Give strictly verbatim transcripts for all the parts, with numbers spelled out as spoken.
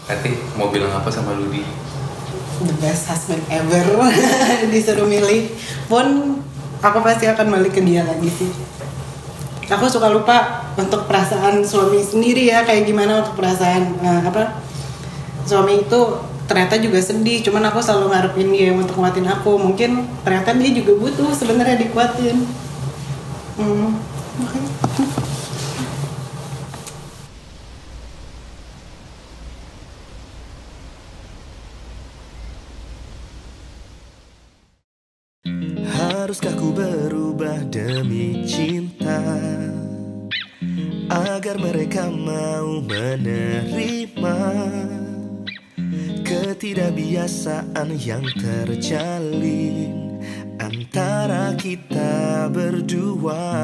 Nanti mau bilang apa sama Ludi? The best husband ever. Disuruh milih pun aku pasti akan balik ke dia lagi sih. Aku suka lupa untuk perasaan suami sendiri ya, kayak gimana untuk perasaan uh, apa suami itu ternyata juga sedih, cuman aku selalu ngarepin dia untuk nguatin aku. Mungkin ternyata dia juga butuh sebenarnya dikuatin. Hmm. Okay. Haruskah ku berubah demi cinta agar mereka mau menerima ketidakbiasaan yang terjalin antara kita berdua?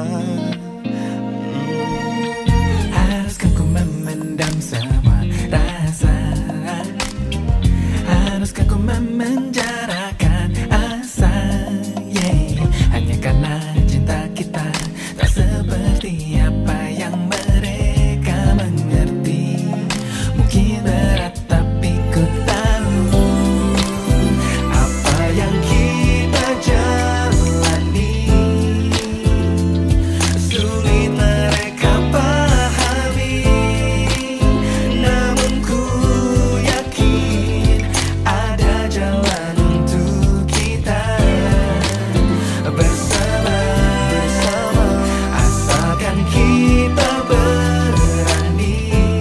Haruskah ku memendam semua rasa? Haruskah ku memenjarakan asa? Hanya karena cinta kita tak seperti apa yang mereka mengerti. Mungkin berat tapi ku tahu apa yang kita jalani sulit mereka pahami. Namun ku yakin ada jalan untuk kita bersama, bersama, asalkan kita berani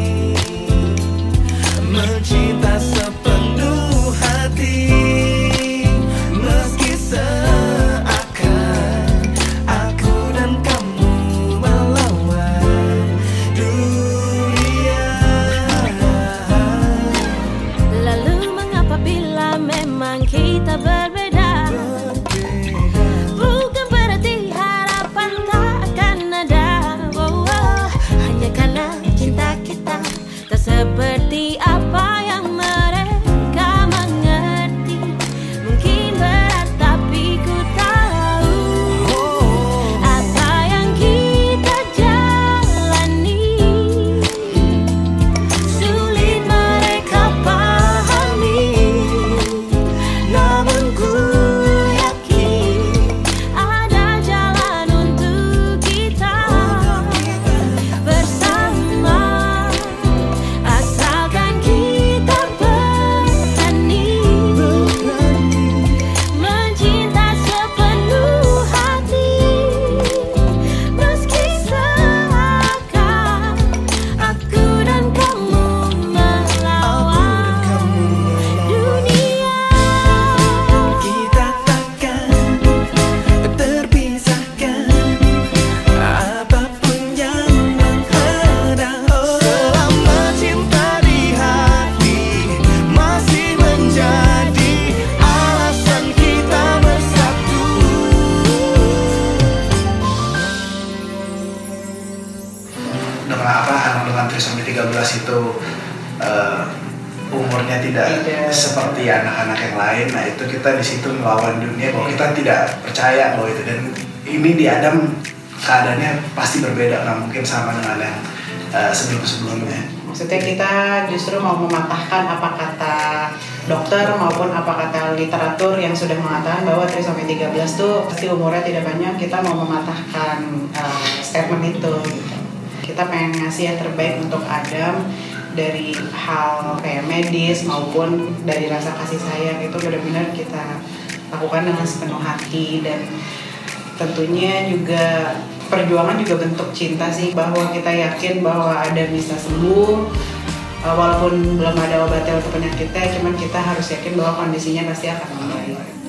mencinta sepenuh hati, meski seakan aku dan kamu melawan dunia. Lalu mengapa bila memang kita berbeda? Bukan berarti harapan tak akan ada. Oh, oh. Hanya karena cinta kita tak seperti apa yang mereka mengerti. Mungkin berat tapi ku tahu apa yang kita jalani sulit mereka pahami. Namun ku Yakin ada jalan untuk kita bersama, asalkan kita berani mencinta sepenuh hati, meski seakan aku dan kamu melawan dunia. Kita takkan terpisahkan apapun yang menghadang. selama cinta di hati masih menjadi alasan kita bersatu. Dengan apa anak dengan trisomi tiga belas itu eh, umurnya tidak Tidak. seperti anak-anak yang lain. Nah itu kita di situ melawan dunia bahwa kita tidak percaya bahwa itu, dan ini di Adam keadaannya pasti berbeda, nggak mungkin sama dengan yang eh, sebelum-sebelumnya. Maksudnya kita justru mau mematahkan apa kata dokter maupun apa kata literatur yang sudah mengatakan bahwa trisomi tiga belas tuh pasti umurnya tidak banyak. Kita mau mematahkan uh, statement itu gitu. Kita pengen ngasih yang terbaik untuk Adam, dari hal kayak medis maupun dari rasa kasih sayang itu benar-benar kita lakukan dengan sepenuh hati. Dan tentunya juga perjuangan juga bentuk cinta sih, bahwa kita yakin bahwa Adam bisa sembuh. Uh, walaupun belum ada obatnya untuk penyakitnya, cuman kita harus yakin bahwa kondisinya pasti akan membaik.